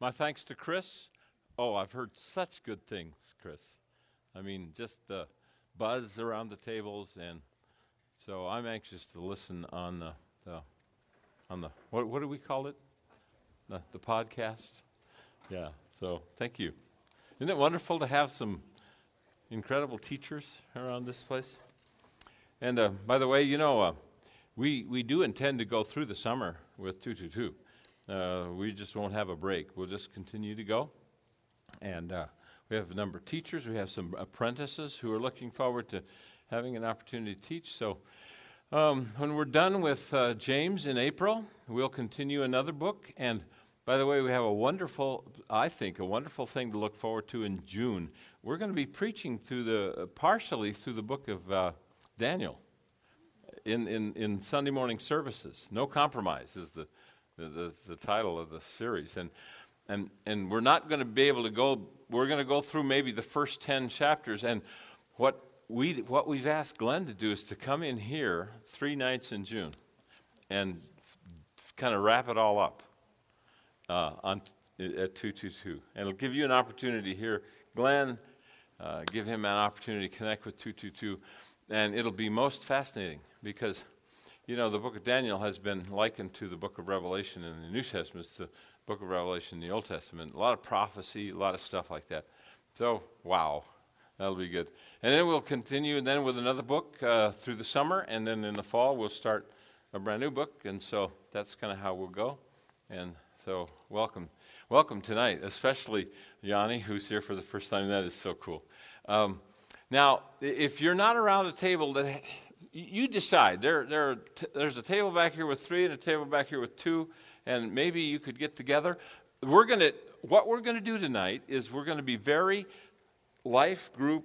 My thanks to Chris. Oh, I've heard such good things, Chris. I mean, just the buzz around the tables, and so I'm anxious to listen on the what do we call it? The podcast. Yeah. So thank you. Isn't it wonderful to have some incredible teachers around this place? And by the way, we do intend to go through the summer with 222. We just won't have a break. We'll just continue to go. And we have a number of teachers. We have some apprentices who are looking forward to having an opportunity to teach. So when we're done with James in April, we'll continue another book. And by the way, we have I think, a wonderful thing to look forward to in June. We're going to be preaching partially through the book of Daniel in Sunday morning services. No Compromise is the title of the series. And we're not going to be able to go. We're going to go through maybe the first 10 chapters. And what we've asked Glenn to do is to come in here 3 nights in June and kind of wrap it all up at 222. And it'll give you an opportunity here, Glenn. Give him an opportunity to connect with 222, and it'll be most fascinating because, the book of Daniel has been likened to the book of Revelation in the New Testament, to the book of Revelation in the Old Testament. A lot of prophecy, a lot of stuff like that. So, wow, that'll be good. And then we'll continue then with another book through the summer, and then in the fall we'll start a brand new book, and so that's kind of how we'll go. And so welcome tonight, especially Yanni, who's here for the first time. That is so cool. Now, if you're not around the table, you decide. There's a table back here with 3 and a table back here with 2, and maybe you could get together. What we're going to do tonight is we're going to be very life group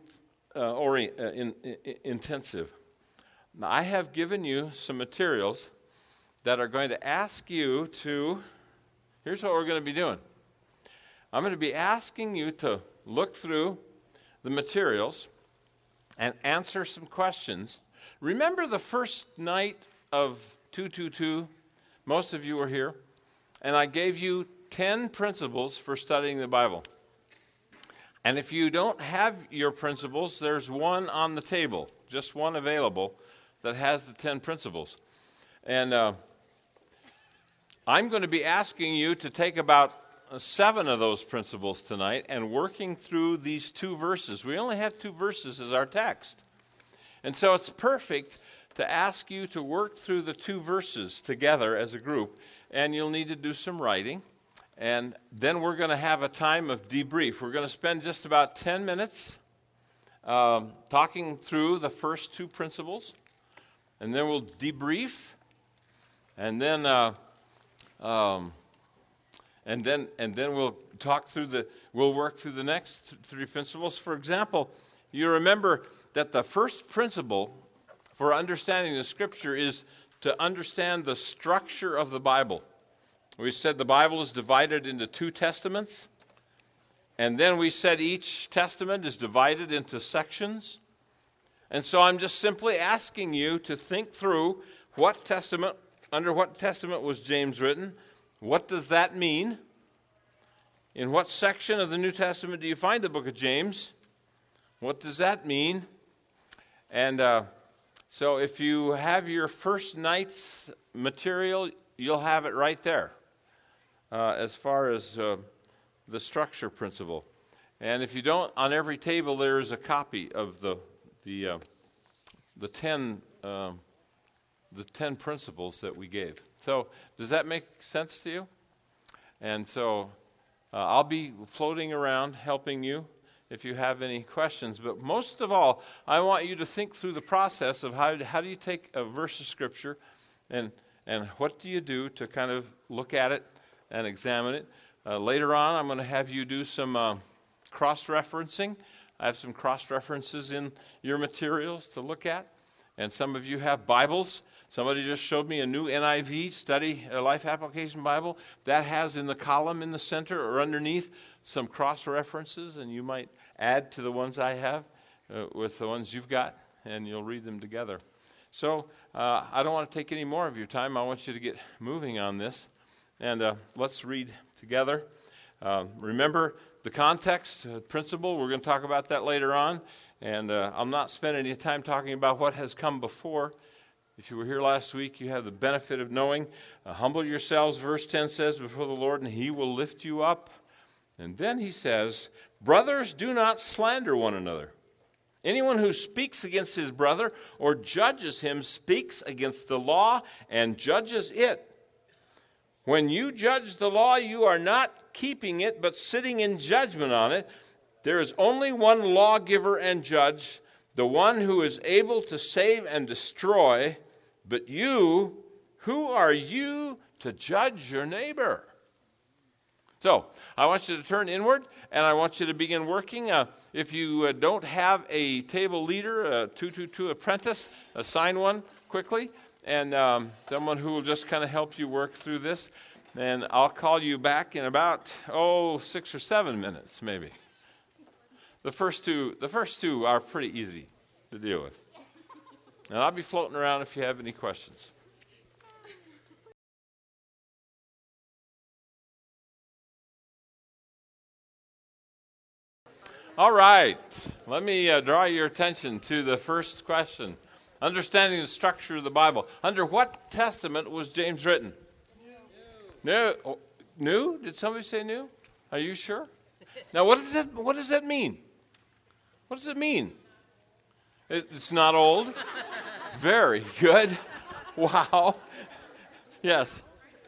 intensive. Now, I have given you some materials that are going to ask you to. Here's what we're going to be doing. I'm going to be asking you to look through the materials and answer some questions. Remember the first night of 222? Most of you were here. And I gave you 10 principles for studying the Bible. And if you don't have your principles, there's one on the table, just one available, that has the 10 principles. And I'm going to be asking you to take about 7 of those principles tonight and working through these 2 verses. We only have 2 verses as our text. And so it's perfect to ask you to work through the 2 verses together as a group. And you'll need to do some writing. And then we're going to have a time of debrief. We're going to spend just about 10 minutes talking through the first 2 principles. And then we'll debrief. And then we'll we'll work through the next 3 principles. For example, you remember that the first principle for understanding the Scripture is to understand the structure of the Bible. We said the Bible is divided into 2 testaments, and then we said each testament is divided into sections. And so I'm just simply asking you to think through under what testament was James written? What does that mean? In what section of the New Testament do you find the book of James? What does that mean? And so if you have your first night's material, you'll have it right there as far as the structure principle. And if you don't, on every table there is a copy of the 10 principles that we gave. So does that make sense to you? And so I'll be floating around helping you if you have any questions. But most of all, I want you to think through the process of how do you take a verse of Scripture and what do you do to kind of look at it and examine it. Later on, I'm going to have you do some cross-referencing. I have some cross-references in your materials to look at. And some of you have Bibles. Somebody just showed me a new NIV study, a Life Application Bible. That has in the column in the center or underneath some cross-references, and you might add to the ones I have with the ones you've got, and you'll read them together. So I don't want to take any more of your time. I want you to get moving on this. And let's read together. Remember the context, principle. We're going to talk about that later on. And I'm not spending any time talking about what has come before. If you were here last week, you have the benefit of knowing. Humble yourselves, verse 10 says, before the Lord, and he will lift you up. And then he says, brothers, do not slander one another. Anyone who speaks against his brother or judges him speaks against the law and judges it. When you judge the law, you are not keeping it, but sitting in judgment on it. There is only one lawgiver and judge, the one who is able to save and destroy. But you, who are you to judge your neighbor? So, I want you to turn inward, and I want you to begin working. If you don't have a table leader, a 222 apprentice, assign one quickly, and someone who will just kind of help you work through this. And I'll call you back in about, 6 or 7 minutes, maybe. The first two are pretty easy to deal with. And I'll be floating around if you have any questions. All right, let me draw your attention to the first question. Understanding the structure of the Bible. Under what testament was James written? New. New? Did somebody say new? Are you sure? Now, what does that mean? What does it mean? It's not old? Very good. Wow. Yes.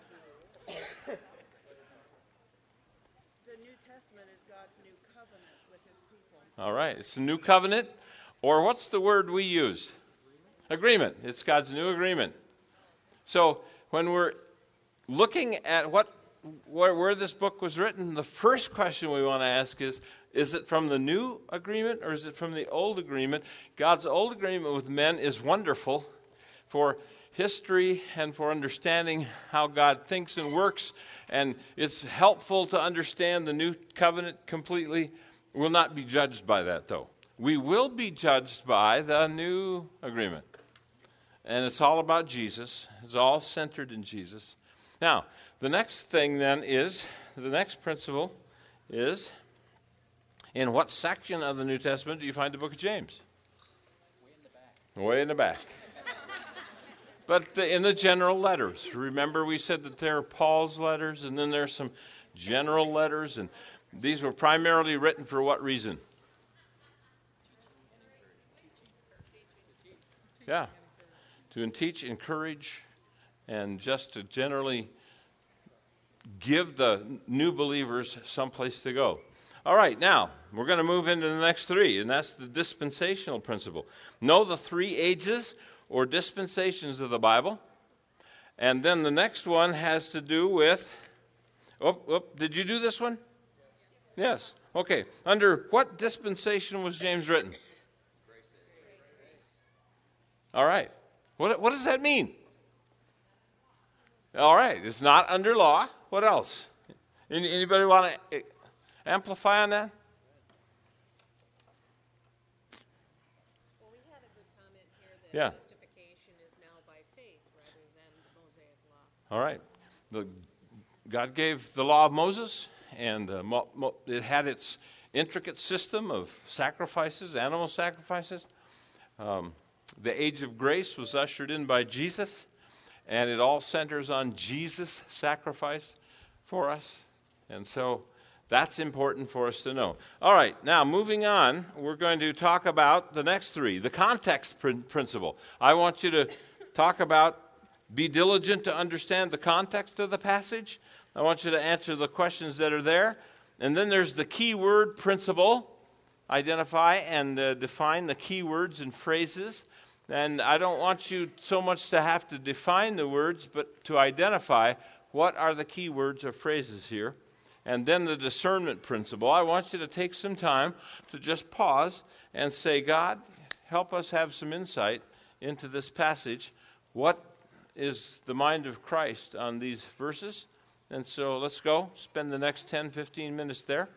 All right, it's a new covenant, or what's the word we use? Agreement. It's God's new agreement. So when we're looking at where this book was written, the first question we want to ask is it from the new agreement or is it from the old agreement? God's old agreement with men is wonderful for history and for understanding how God thinks and works, and it's helpful to understand the new covenant completely. We'll not be judged by that, though. We will be judged by the new agreement. And it's all about Jesus. It's all centered in Jesus. Now, the next thing then is, the next principle is, in what section of the New Testament do you find the book of James? Way in the back. But in the general letters. Remember we said that there are Paul's letters, and then there are some general letters, and these were primarily written for what reason? Yeah, to teach, encourage, and just to generally give the new believers someplace to go. All right, now, we're going to move into the next three, and that's the dispensational principle. Know the 3 ages or dispensations of the Bible. And then the next one has to do with, did you do this one? Yes. Okay. Under what dispensation was James written? All right. What does that mean? All right. It's not under law. What else? Anybody want to amplify on that? Well, we had a good comment here that justification is now by faith rather than the Mosaic law. All right. God gave the law of Moses, and it had its intricate system of sacrifices, animal sacrifices. The age of grace was ushered in by Jesus, and it all centers on Jesus' sacrifice for us. And so that's important for us to know. All right, now moving on, we're going to talk about the next 3, the context principle. I want you to talk about, be diligent to understand the context of the passage. I want you to answer the questions that are there. And then there's the key word principle. Identify and define the key words and phrases. And I don't want you so much to have to define the words, but to identify what are the key words or phrases here. And then the discernment principle. I want you to take some time to just pause and say, God, help us have some insight into this passage. What is the mind of Christ on these verses? And so let's go. Spend the next 10, 15 minutes there.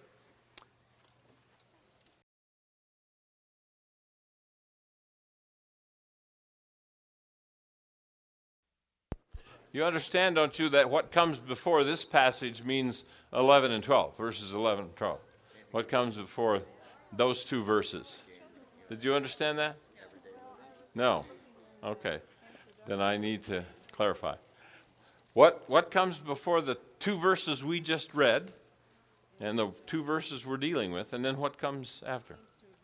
You understand, don't you, that what comes before this passage means 11 and 12, verses 11 and 12. What comes before those two verses? Did you understand that? No. Okay. Then I need to clarify. What comes before the two verses we just read and the two verses we're dealing with, and then what comes after?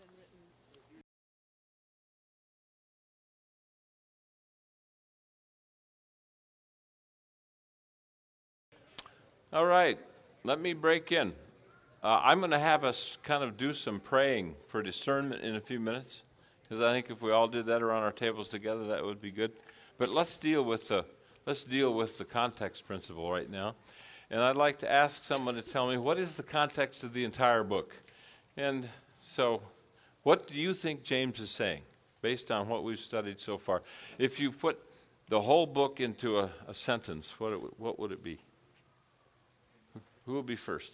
All right, let me break in. I'm going to have us kind of do some praying for discernment in a few minutes, because I think if we all did that around our tables together, that would be good. But let's deal with the context principle right now. And I'd like to ask someone to tell me, what is the context of the entire book? And so, what do you think James is saying, based on what we've studied so far? If you put the whole book into a sentence, what would it be? Who will be first?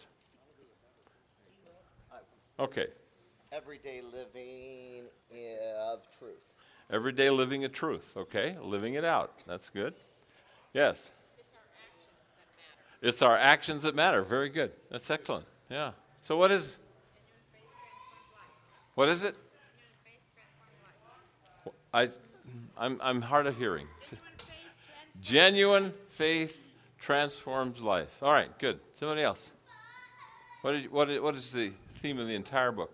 Okay. Everyday living of truth. Everyday living of truth. Okay, living it out. That's good. Yes. It's our actions that matter. Very good. That's excellent. Yeah. So what is it? I'm hard of hearing. Genuine faith transforms life. All right, good. Somebody else. What is the theme of the entire book?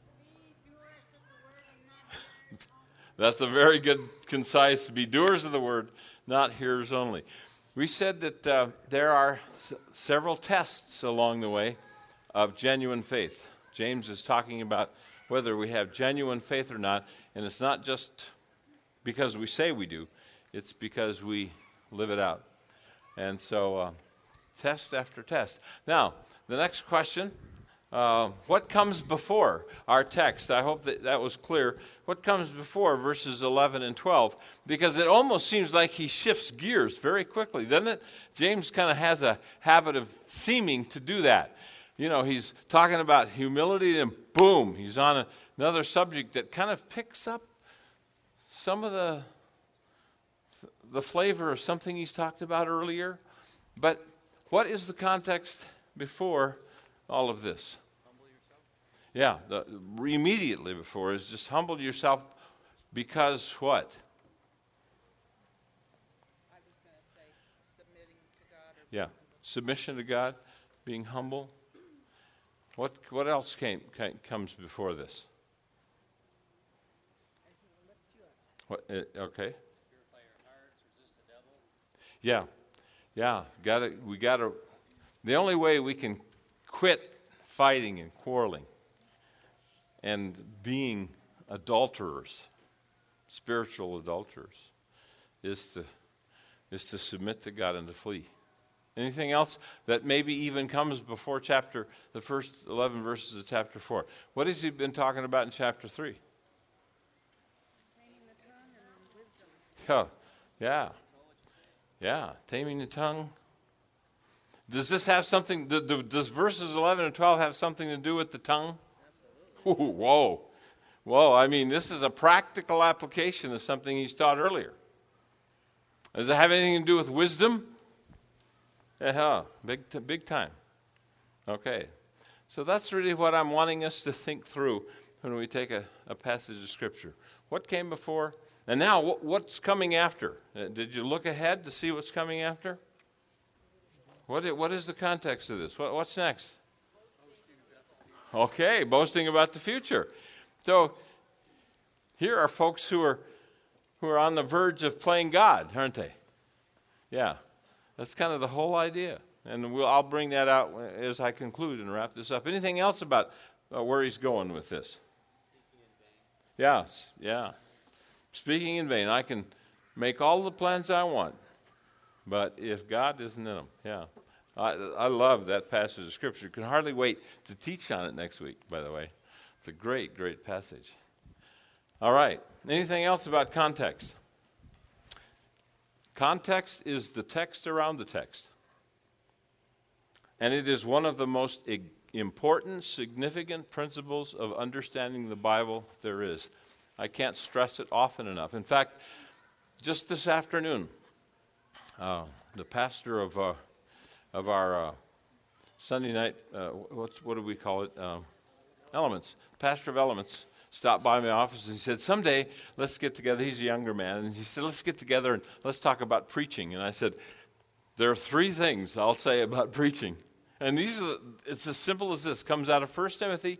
That's a very good, concise, be doers of the word, not hearers only. We said that there are several tests along the way of genuine faith. James is talking about whether we have genuine faith or not, and it's not just because we say we do, it's because we live it out. And so, test after test. Now, the next question, what comes before our text? I hope that was clear. What comes before verses 11 and 12? Because it almost seems like he shifts gears very quickly, doesn't it? James kind of has a habit of seeming to do that. You know, he's talking about humility and boom, he's on another subject that kind of picks up some of the flavor of something he's talked about earlier. But what is the context before all of this? Yeah, immediately before is just humble yourself because what? I was going to say submitting to God. Yeah, submission to God, being humble. What else comes before this? What? Okay. Yeah. We gotta. The only way we can quit fighting and quarreling and being adulterers, spiritual adulterers, is to submit to God and to flee. Anything else that maybe even comes before the first 11 verses of chapter 4? What has he been talking about in chapter 3? Taming the tongue and wisdom. Yeah, taming the tongue. Does this have something, does verses 11 and 12 have something to do with the tongue? Ooh, whoa. I mean, this is a practical application of something he's taught earlier. Does it have anything to do with wisdom? Big time. Okay. So that's really what I'm wanting us to think through when we take a passage of Scripture. What came before? And now, what's coming after? Did you look ahead to see what's coming after? What is the context of this? What's next? Okay, boasting about the future. So, here are folks who are on the verge of playing God, aren't they? Yeah, that's kind of the whole idea. And I'll bring that out as I conclude and wrap this up. Anything else about where he's going with this? Yes, yeah. Speaking in vain. I can make all the plans I want, but if God isn't in them, yeah. I love that passage of Scripture. Can hardly wait to teach on it next week, by the way. It's a great, great passage. All right. Anything else about context? Context is the text around the text. And it is one of the most important, significant principles of understanding the Bible there is. I can't stress it often enough. In fact, just this afternoon, the pastor of our Sunday night, what do we call it? Elements. Pastor of Elements stopped by my office and he said, someday let's get together. He's a younger man. And he said, let's get together and let's talk about preaching. And I said, there are 3 things I'll say about preaching. And it's as simple as this. Comes out of 1 Timothy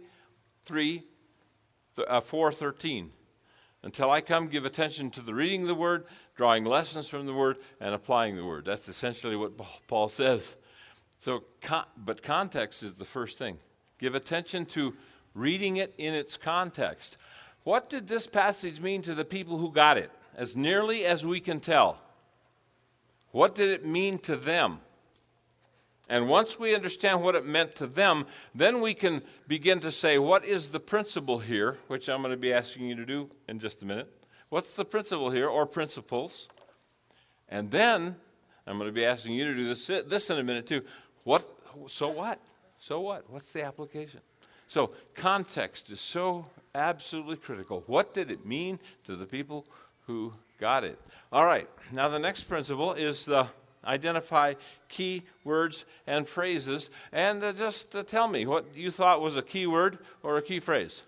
4:13. Until I come, give attention to the reading of the word, drawing lessons from the word, and applying the word. That's essentially what Paul says. So, but context is the first thing. Give attention to reading it in its context. What did this passage mean to the people who got it? As nearly as we can tell. What did it mean to them? And once we understand what it meant to them, then we can begin to say, what is the principle here, which I'm going to be asking you to do in just a minute. What's the principle here, or principles? And then I'm going to be asking you to do this in a minute too. So what? So what? What's the application? So context is so absolutely critical. What did it mean to the people who got it? All right. Now the next principle is identify key words and phrases. And just tell me what you thought was a key word or a key phrase.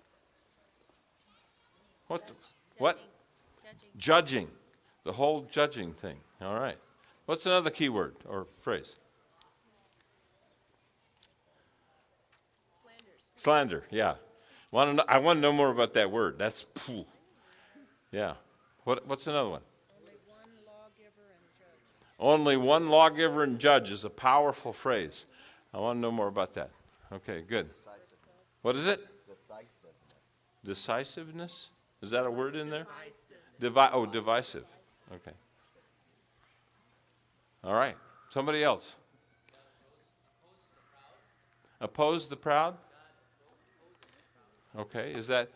What? Judging. The whole judging thing. All right. What's another key word or phrase? Slander, yeah. I want to know more about that word. That's, phew. Yeah. What's another one? Only one lawgiver and judge is a powerful phrase. I want to know more about that. Okay, good. What is it? Decisiveness. Is that a word in there? Divisive. Okay. All right. Somebody else. Oppose the proud? Okay, is that...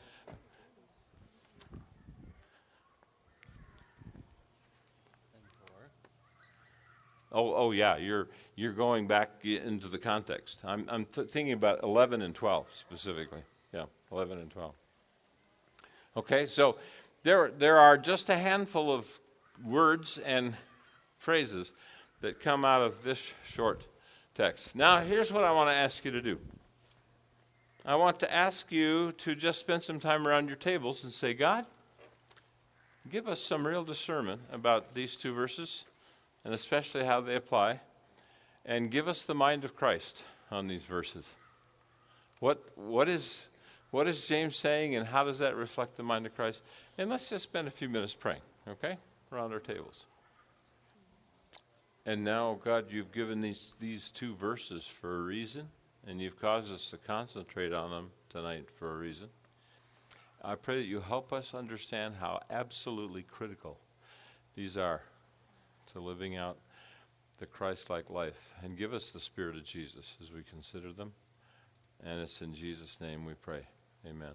Oh yeah, you're going back into the context. I'm thinking about 11 and 12 specifically. Yeah, 11 and 12. Okay, so there are just a handful of words and phrases that come out of this short text. Now, here's what I want to ask you to do. I want to ask you to just spend some time around your tables and say, God, give us some real discernment about these 2 verses, and especially how they apply, and give us the mind of Christ on these verses. What is James saying, and how does that reflect the mind of Christ? And let's just spend a few minutes praying, okay, around our tables. And now, God, you've given these 2 verses for a reason, and you've caused us to concentrate on them tonight for a reason. I pray that you help us understand how absolutely critical these are to living out the Christ-like life, and give us the Spirit of Jesus as we consider them. And it's in Jesus' name we pray. Amen.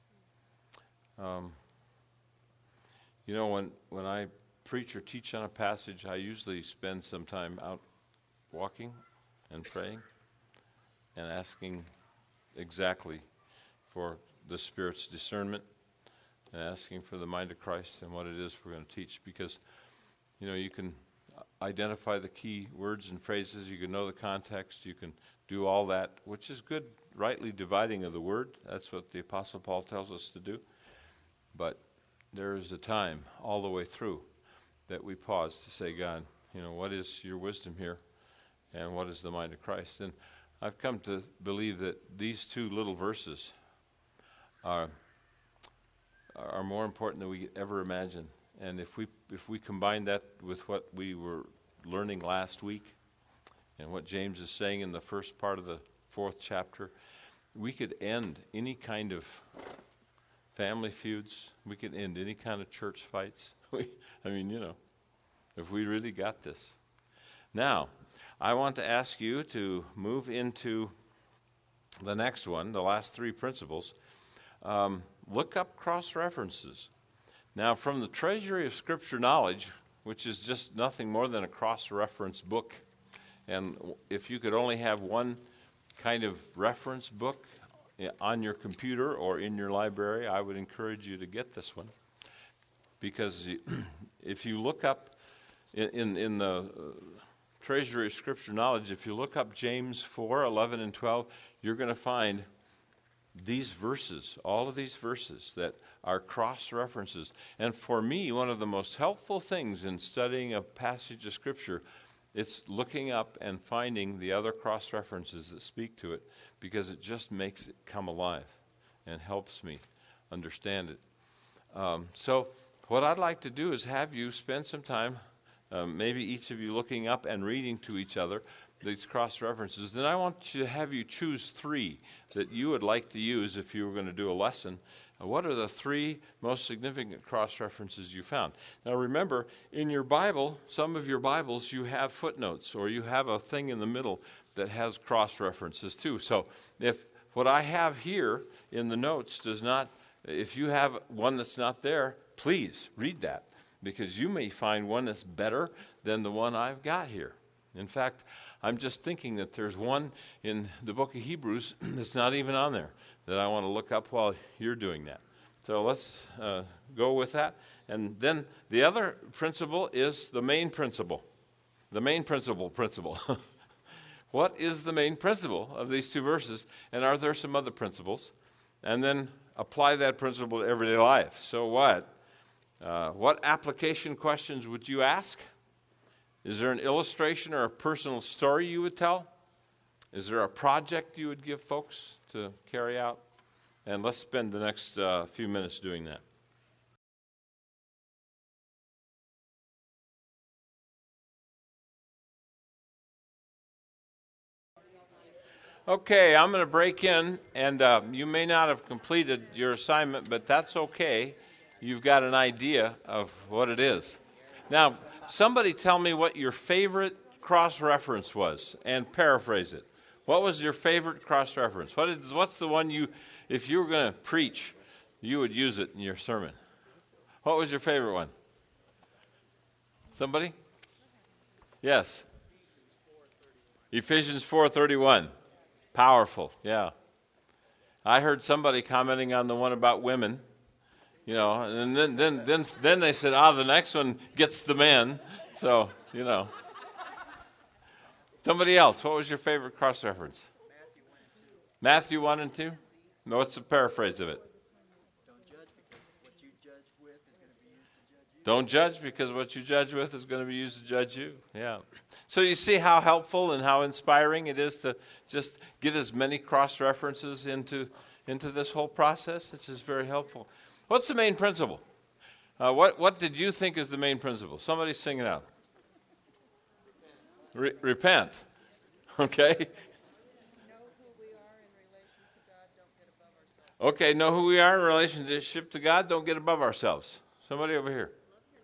When I preach or teach on a passage, I usually spend some time out walking and praying and asking exactly for the Spirit's discernment and asking for the mind of Christ and what it is we're going to teach. Because, you can identify the key words and phrases, you can know the context, you can do all that, which is good, rightly dividing of the word. That's what the Apostle Paul tells us to do. But there is a time all the way through that we pause to say, God, what is your wisdom here, and what is the mind of Christ? And I've come to believe that these 2 little verses are more important than we could ever imagine. And if we combine that with what we were learning last week and what James is saying in the first part of the 4th chapter, we could end any kind of family feuds. We could end any kind of church fights. If we really got this. Now, I want to ask you to move into the next one, the last 3 principles. Look up cross-references. Now, from the Treasury of Scripture Knowledge, which is just nothing more than a cross-reference book, and if you could only have one kind of reference book on your computer or in your library, I would encourage you to get this one. Because if you look up in the Treasury of Scripture Knowledge, if you look up James 4:11 and 12, you're going to find these verses, all of these verses that are cross-references. And for me, one of the most helpful things in studying a passage of Scripture, it's looking up and finding the other cross-references that speak to it, because it just makes it come alive and helps me understand it. So what I'd like to do is have you spend some time, maybe each of you looking up and reading to each other these cross-references. Then I want to have you choose 3 that you would like to use if you were going to do a lesson. What are the 3 most significant cross-references you found? Now remember, in your Bible, some of your Bibles, you have footnotes, or you have a thing in the middle that has cross-references too. So if what I have here in the notes does not, if you have one that's not there, please read that, because you may find one that's better than the one I've got here. In fact, I'm just thinking that there's one in the book of Hebrews that's not even on there that I want to look up while you're doing that. So let's go with that. And then the other principle is the main principle. The main principle. What is the main principle of these 2 verses? And are there some other principles? And then apply that principle to everyday life. So what? What application questions would you ask? Is there an illustration or a personal story you would tell? Is there a project you would give folks to carry out? And let's spend the next few minutes doing that. Okay, I'm going to break in, and you may not have completed your assignment, but that's okay. You've got an idea of what it is. Now, somebody tell me what your favorite cross-reference was, and paraphrase it. What was your favorite cross-reference? What's the one you, if you were going to preach, you would use it in your sermon? What was your favorite one? Somebody? Yes. Ephesians 4:31. Powerful, yeah. I heard somebody commenting on the one about women, and then they said, the next one gets the men. So, Somebody else, what was your favorite cross-reference? Matthew 1 and 2? No, what's the paraphrase of it? Don't judge because what you judge with is going to be used to judge you. Yeah. So you see how helpful and how inspiring it is to just get as many cross-references into this whole process? It's just very helpful. What's the main principle? What did you think is the main principle? Somebody sing it out. Repent. Okay? Know who we are in relation to God, don't get above ourselves. Okay, know who we are in relationship to God, don't get above ourselves. Somebody over here.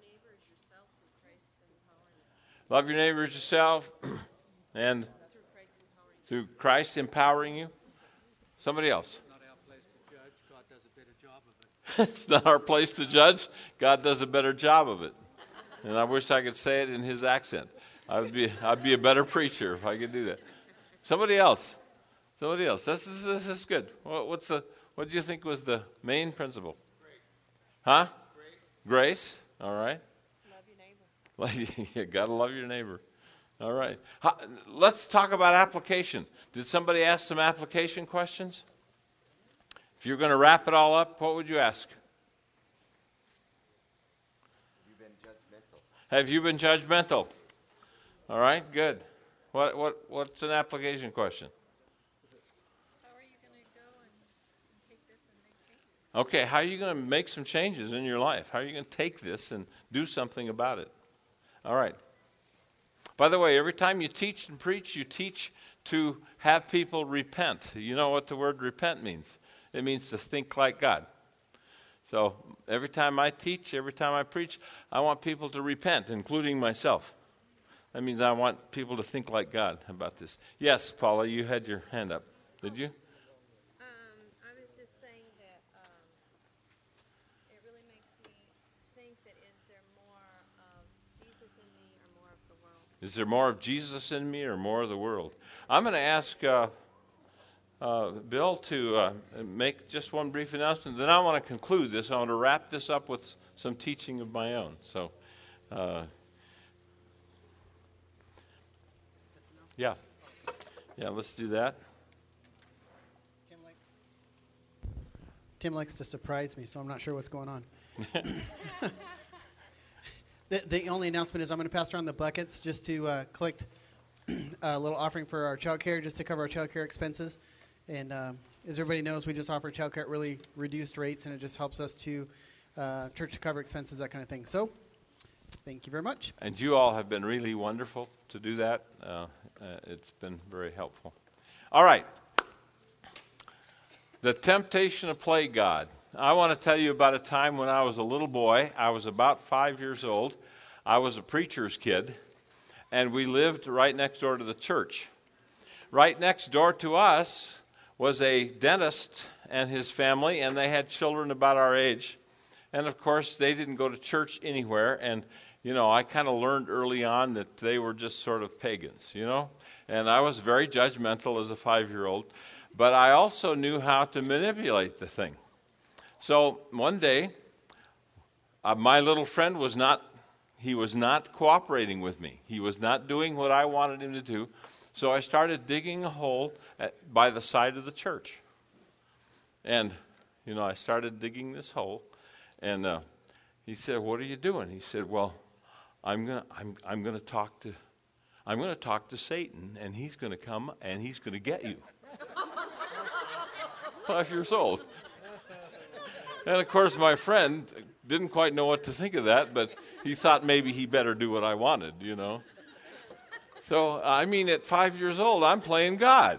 Love your neighbors yourself through Christ empowering you. Love your neighbors yourself and Through Christ empowering you. through Christ empowering you. Somebody else. Not our place to judge. God does a better job of it. It's not our place to judge. God does a better job of it. And I wish I could say it in his accent. I'd be a better preacher if I could do that. Somebody else. This is good. What do you think was the main principle? Grace. Huh? Grace. Grace. All right. Love your neighbor. You got to love your neighbor. All right. Let's talk about application. Did somebody ask some application questions? If you're going to wrap it all up, what would you ask? You've been judgmental. Have you been judgmental? All right, good. What's an application question? How are you going to go and take this and make changes? Okay, how are you going to make some changes in your life? How are you going to take this and do something about it? All right. By the way, every time you teach and preach, you teach to have people repent. You know what the word repent means? It means to think like God. So every time I teach, every time I preach, I want people to repent, including myself. That means I want people to think like God about this. Yes, Paula, you had your hand up. Did you? I was just saying that it really makes me think that is there more of Jesus in me or more of the world? Is there more of Jesus in me or more of the world? I'm going to ask Bill to make just one brief announcement. Then I want to conclude this. I want to wrap this up with some teaching of my own. So Yeah. Yeah, let's do that. Tim likes to surprise me, so I'm not sure what's going on. The only announcement is I'm going to pass around the buckets just to collect a little offering for our child care, just to cover our child care expenses. And as everybody knows, we just offer child care at really reduced rates, and it just helps us to church to cover expenses, that kind of thing. So thank you very much. And you all have been really wonderful to do that. It's been very helpful. All right. The temptation to play God. I want to tell you about a time when I was a little boy. I was about 5 years old. I was a preacher's kid, and we lived right next door to the church. Right next door to us was a dentist and his family, and they had children about our age. And, of course, they didn't go to church anywhere. And, you know, I kind of learned early on that they were just sort of pagans, you know. And I was very judgmental as a 5-year-old. But I also knew how to manipulate the thing. So one day, my little friend was not cooperating with me. He was not doing what I wanted him to do. So I started digging a hole by the side of the church. And, you know, I started digging this hole. And he said, "What are you doing?" He said, "Well, I'm going to talk to Satan, and he's going to come and he's going to get you." 5 years old. And of course my friend didn't quite know what to think of that, but he thought maybe he better do what I wanted, you know. So, I mean, at 5 years old, I'm playing God.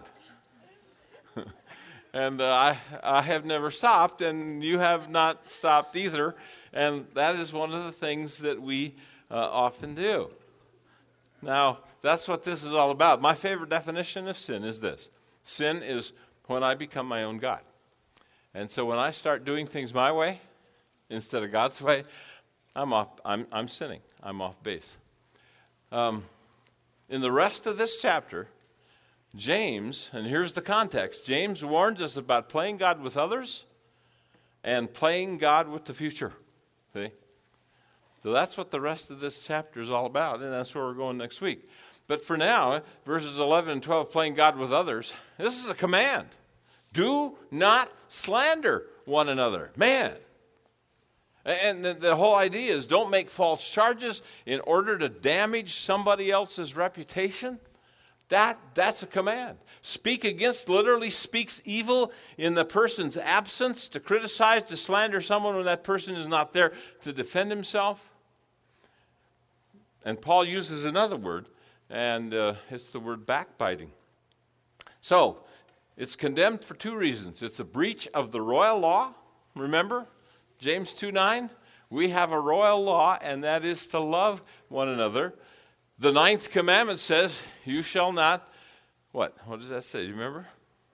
And I have never stopped, and you have not stopped either. And that is one of the things that we often do. Now, that's what this is all about. My favorite definition of sin is this. Sin is when I become my own God. And so when I start doing things my way instead of God's way, I'm sinning. I'm off base. In the rest of this chapter, James, and here's the context, James warns us about playing God with others and playing God with the future. See? So that's what the rest of this chapter is all about, and that's where we're going next week. But for now, verses 11 and 12, playing God with others, this is a command. Do not slander one another. Man. And the whole idea is don't make false charges in order to damage somebody else's reputation. That's a command. Speak against literally speaks evil in the person's absence. To criticize, to slander someone when that person is not there to defend himself. And Paul uses another word, and it's the word backbiting. So, it's condemned for two reasons. It's a breach of the royal law. Remember, James 2:9, we have a royal law, and that is to love one another. The 9th commandment says, you shall not, what? What does that say? Do you remember?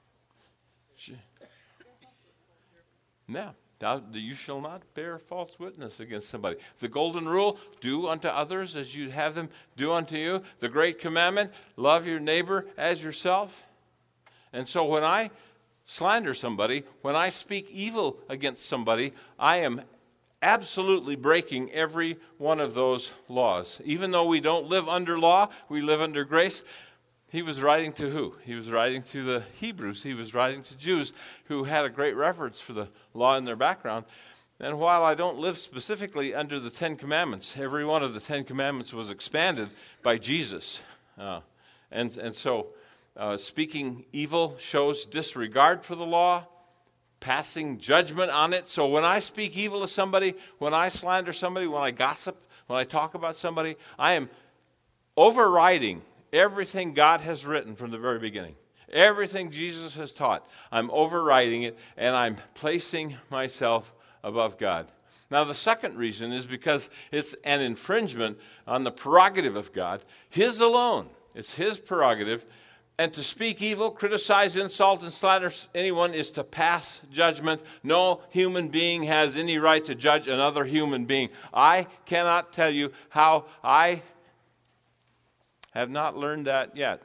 No. You shall not bear false witness against somebody. The golden rule, do unto others as you'd have them do unto you. The great commandment, love your neighbor as yourself. And so when I slander somebody, when I speak evil against somebody, I am absolutely breaking every one of those laws. Even though we don't live under law, we live under grace. He was writing to who? He was writing to the Hebrews. He was writing to Jews who had a great reverence for the law in their background. And while I don't live specifically under the 10 Commandments, every one of the 10 Commandments was expanded by Jesus. And so speaking evil shows disregard for the law, passing judgment on it. So when I speak evil to somebody, when I slander somebody, when I gossip, when I talk about somebody, I am overriding everything God has written from the very beginning. Everything Jesus has taught. I'm overriding it, and I'm placing myself above God. Now, the second reason is because it's an infringement on the prerogative of God, His alone. It's His prerogative. And to speak evil, criticize, insult, and slander anyone is to pass judgment. No human being has any right to judge another human being. I cannot tell you how I have not learned that yet.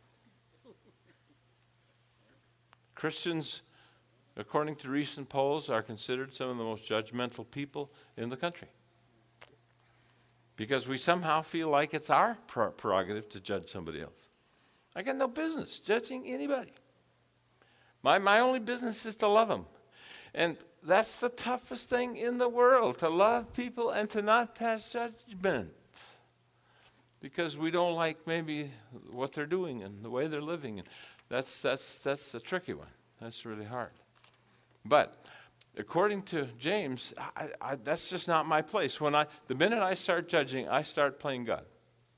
Christians, according to recent polls, are considered some of the most judgmental people in the country. Because we somehow feel like it's our prerogative to judge somebody else. I got no business judging anybody. My only business is to love them. And that's the toughest thing in the world, to love people and to not pass judgment. Because we don't like maybe what they're doing and the way they're living. And that's the tricky one. That's really hard. But according to James, that's just not my place. The minute I start judging, I start playing God.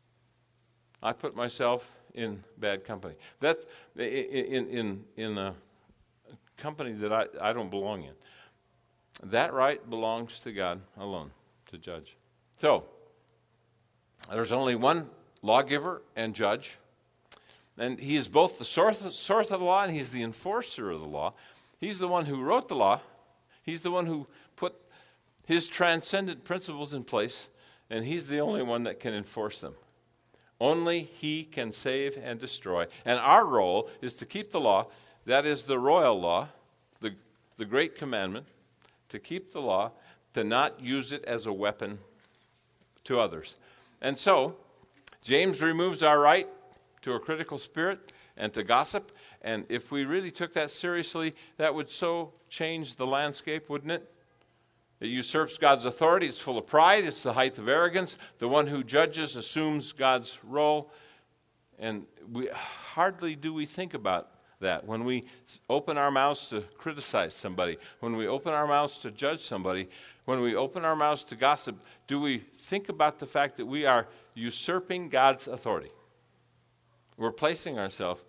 I put myself in bad company. That's in a company that I don't belong in. That right belongs to God alone to judge. So, there's only one lawgiver and judge. And he is both the source of the law and he's the enforcer of the law. He's the one who wrote the law. He's the one who put his transcendent principles in place. And he's the only one that can enforce them. Only he can save and destroy. And our role is to keep the law. That is the royal law, the great commandment, to keep the law, to not use it as a weapon to others. And so, James removes our right to a critical spirit and to gossip. And if we really took that seriously, that would so change the landscape, wouldn't it? It usurps God's authority. It's full of pride. It's the height of arrogance. The one who judges assumes God's role. And hardly do we think about that when we open our mouths to criticize somebody, when we open our mouths to judge somebody, when we open our mouths to gossip, do we think about the fact that we are usurping God's authority? We're placing ourselves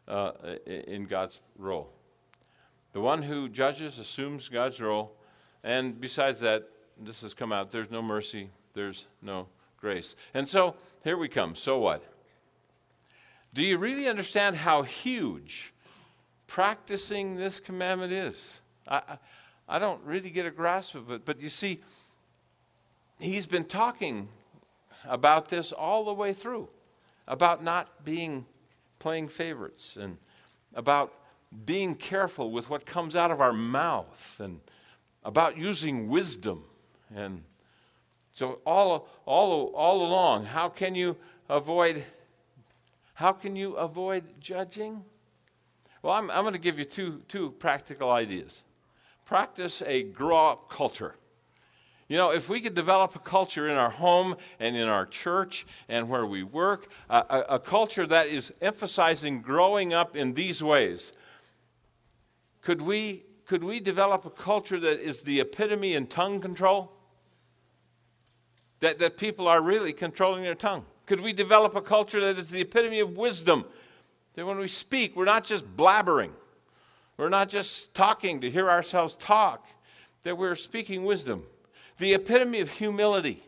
in God's role. The one who judges assumes God's role, and besides that, this has come out, there's no mercy, there's no grace. And so, here we come. So what? Do you really understand how huge practicing this commandment is? I don't really get a grasp of it, but you see, he's been talking about this all the way through, about not playing favorites, and about being careful with what comes out of our mouth, and about using wisdom. And so all along, how can you avoid judging? Well, I'm going to give you two practical ideas. Practice a grow-up culture. You know, if we could develop a culture in our home and in our church and where we work, a culture that is emphasizing growing up in these ways, could we develop a culture that is the epitome in tongue control? That people are really controlling their tongue. Could we develop a culture that is the epitome of wisdom? That when we speak, we're not just blabbering. We're not just talking to hear ourselves talk. That we're speaking wisdom. The epitome of humility.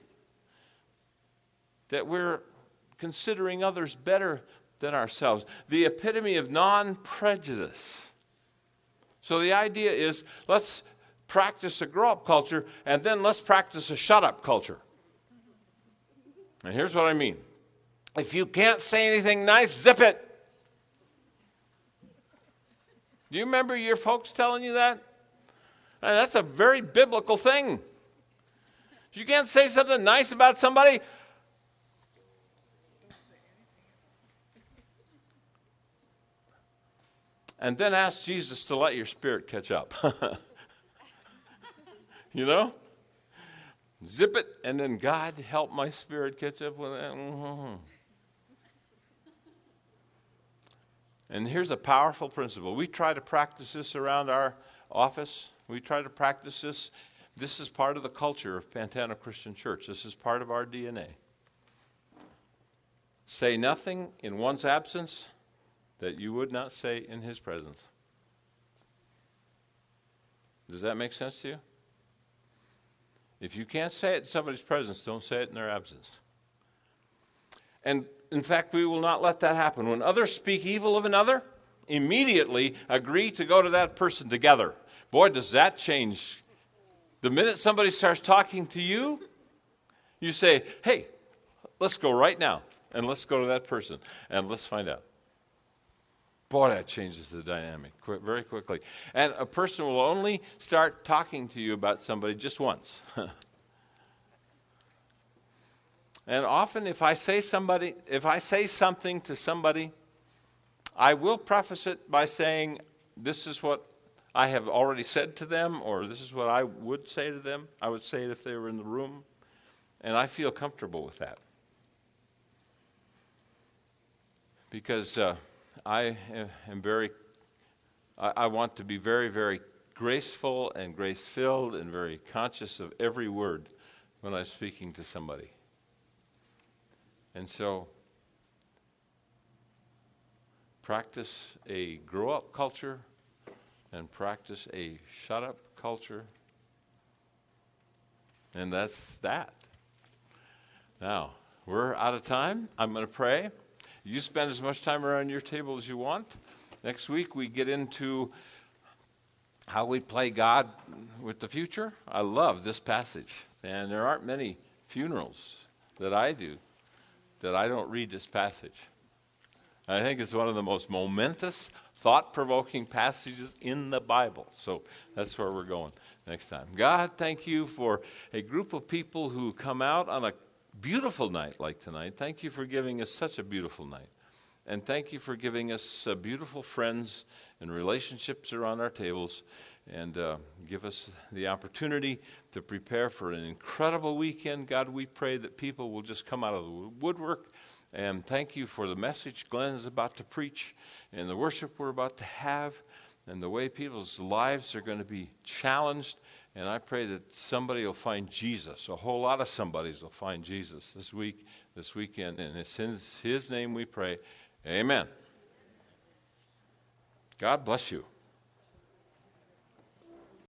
That we're considering others better than ourselves. The epitome of non-prejudice. So the idea is, let's practice a grow-up culture, and then let's practice a shut-up culture. And here's what I mean. If you can't say anything nice, zip it. Do you remember your folks telling you that? And that's a very biblical thing. If you can't say something nice about somebody, and then ask Jesus to let your spirit catch up. You know? Zip it, and then God help my spirit catch up with that. And here's a powerful principle. We try to practice this around our office. We try to practice this. This is part of the culture of Pantano Christian Church. This is part of our DNA. Say nothing in one's absence that you would not say in his presence. Does that make sense to you? If you can't say it in somebody's presence, don't say it in their absence. And in fact, we will not let that happen. When others speak evil of another, immediately agree to go to that person together. Boy, does that change. The minute somebody starts talking to you, you say, hey, let's go right now, and let's go to that person, and let's find out. Boy, that changes the dynamic very quickly. And a person will only start talking to you about somebody just once. And often if I say something to somebody I will preface it by saying this is what I have already said to them, or this is what I would say to them. I would say it if they were in the room, and I feel comfortable with that. Because I want to be very, very graceful and grace-filled and very conscious of every word when I'm speaking to somebody. And so, practice a grow-up culture and practice a shut-up culture. And that's that. Now, we're out of time. I'm going to pray. You spend as much time around your table as you want. Next week, we get into how we play God with the future. I love this passage. And there aren't many funerals that I do that I don't read this passage. I think it's one of the most momentous, thought-provoking passages in the Bible. So that's where we're going next time. God, thank you for a group of people who come out on a beautiful night like tonight. Thank you for giving us such a beautiful night. And thank you for giving us beautiful friends and relationships around our tables. And give us the opportunity to prepare for an incredible weekend. God, we pray that people will just come out of the woodwork. And thank you for the message Glenn is about to preach and the worship we're about to have and the way people's lives are going to be challenged. And I pray that somebody will find Jesus. A whole lot of somebodies will find Jesus this week, this weekend. And it's in his name we pray. Amen. God bless you.